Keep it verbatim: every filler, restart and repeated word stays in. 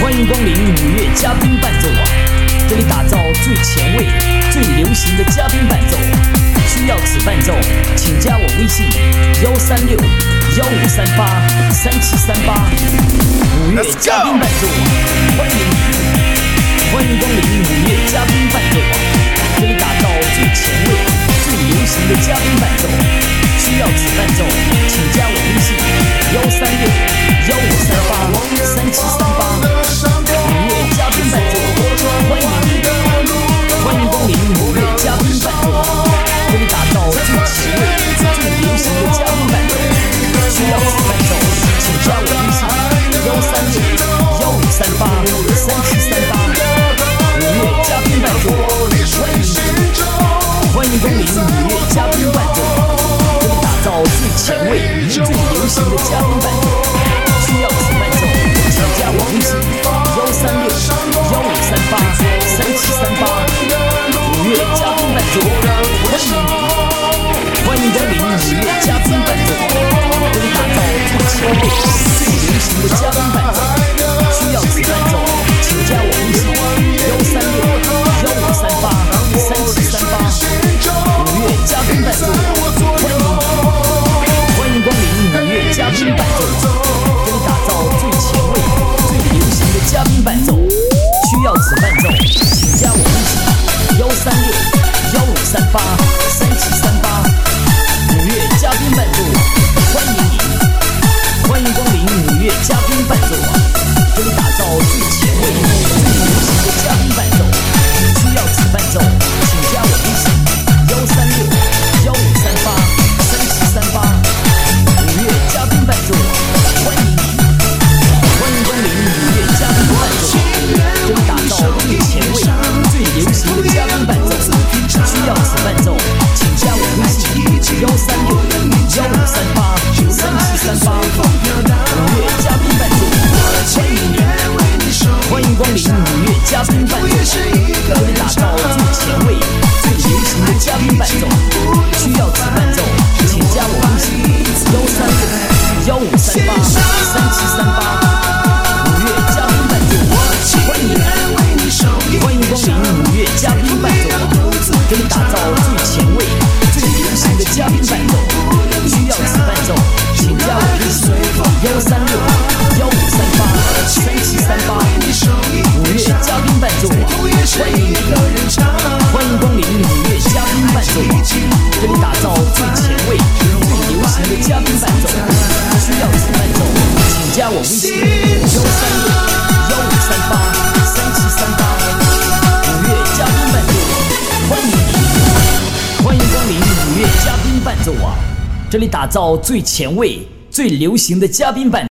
欢迎光临五月嘉宾伴奏网，这里打造最前卫、最流行的嘉宾伴奏。需要此伴奏，请加我微信幺三六幺五三八三七三八。五月嘉宾伴奏网，欢迎你！欢迎光临五月嘉宾伴奏网，这里打造最前卫、最流行的嘉宾伴奏。需要此伴奏，请加我微信幺三六幺五三八三七三八。五月嘉宾伴奏，欢迎你！欢迎光临五月嘉宾伴奏网，这里打造最前卫、最流行的嘉宾伴奏。需要此伴奏，请加我微信幺三六幺五三八三七三八。五月嘉宾伴奏，欢迎你！欢迎光临五月嘉宾伴奏网，这里打造最前卫、最流行的嘉宾伴奏。需要此伴奏，请加我微信幺三六幺五三八三七三八。五月嘉宾伴奏，欢迎你！欢迎光临五月嘉宾伴奏网，这里打造最前卫、最流行的嘉宾伴奏。需要此伴奏，请加我微信幺三六幺五三八三七三八。五月嘉宾伴奏，欢迎你！欢迎光临五月嘉宾伴奏网，这里打造最前卫、最流行的嘉宾伴奏。需要此伴奏，请加我微信幺三六幺五三八三七三八。五月嘉宾伴奏网，欢迎你！欢迎光临五月嘉宾伴奏网，这里打造最前卫、最流行的嘉宾伴奏。需要此伴奏，请加我微信幺三六幺五三八三七三八。五月嘉宾伴奏网，欢迎你！欢迎光临五月嘉宾伴奏网，这里打造最前卫、最流行的嘉宾伴奏。需要此伴奏，请加我微信幺三六幺五三八三七三八。五月嘉宾伴奏网，欢迎你！欢迎光临五月嘉宾伴奏网，这里打造最前卫、最流行的嘉宾伴奏。需要此伴奏，请加我微信幺三六幺五三八三七三八。五月嘉宾伴奏网，欢迎你！欢迎光临五月嘉宾伴奏网，这里打造最前卫、最流行的嘉宾伴奏。需要此伴奏，请加我微信幺三六幺五三八三七三八。五月嘉宾伴奏网，欢迎你！欢迎光临五月嘉宾伴奏网，这里打造最前卫、最流行的嘉宾伴奏。需要此伴奏，请加我微信幺三六幺五三八三七三八。五月嘉宾伴奏网，欢迎你！欢迎光临五月嘉宾伴奏网，这里打造最前卫、最流行的嘉宾伴奏。